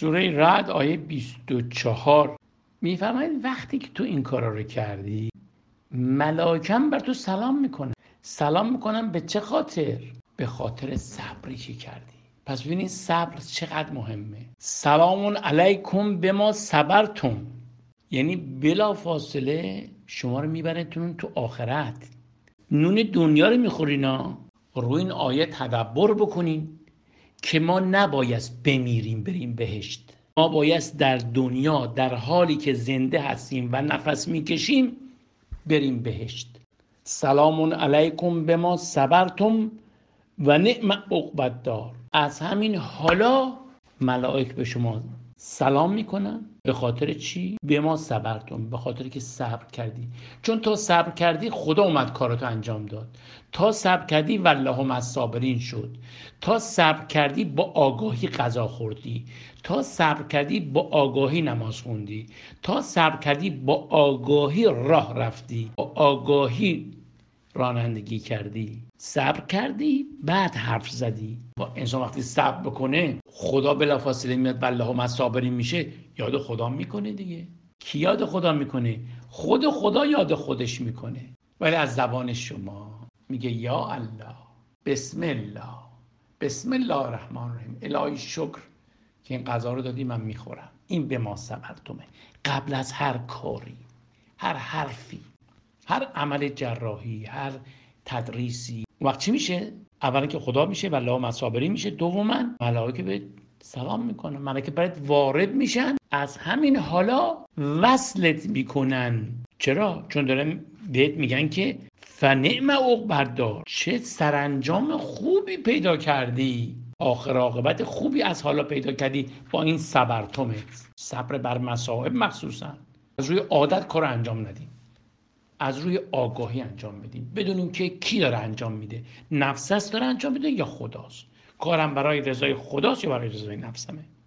سوره رعد آیه 24 میفرمایید وقتی که تو این کارا رو کردی ملائکه بر تو سلام میکنن. سلام میکنن به چه خاطر؟ به خاطر صبری که کردی. پس ببینید صبر چقدر مهمه. سلام علیکم بما صبرتم، یعنی بلا فاصله شما رو میبرنتون تو آخرت. نون دنیا رو میخورینا، روی این آیه تدبر بکنین که ما نباید بمیریم بریم بهشت. ما باید در دنیا در حالی که زنده هستیم و نفس میکشیم بریم بهشت. سلام علیکم بما صبرتم و نعم عقبی الدار. از همین حالا ملائک به شما سلام میکنن. به خاطر چی؟ به ما صبرتم، به خاطر که صبر کردی. چون تا صبر کردی خدا اومد کاراتو انجام داد. تا صبر کردی والله مع الصابرین شد. تا صبر کردی با آگاهی غذا خوردی. تا صبر کردی با آگاهی نماز خوندی. تا صبر کردی با آگاهی راه رفتی. با آگاهی رانندگی کردی. صبر کردی بعد حرف زدی. با انسان وقتی صبر بکنه خدا بلافاصله میاد والله مع الصابرین میشه، یاد خدا میکنه دیگه. کی یاد خدا میکنه؟ خدا یاد خودش میکنه. ولی از زبان شما میگه یا الله، بسم الله، بسم الله الرحمن الرحیم، الهی شکر که این غذا رو دادی من میخورم. این به ما صبرتمه. قبل از هر کاری، هر حرفی، هر عمل جراحی، هر تدریسی، وقت چی میشه؟ اولا که خدا میشه والله مع الصابرین میشه. دوما ملائکه به سلام میکنن. ملائکه برات وارد میشن، از همین حالا وصلت میکنن. چرا؟ چون دارن بهت میگن که فنعم عقبی الدار، چه سرانجام خوبی پیدا کردی، آخر عاقبت خوبی از حالا پیدا کردی با این صبرتمت. صبر بر مصائب مخصوصا. از روی عادت کار انجام ندیم، از روی آگاهی انجام بدیم، بدونیم که کی داره انجام میده. نفسست داره انجام میده یا خداست؟ کارم برای رضای خداست یا برای رضای نفسمه؟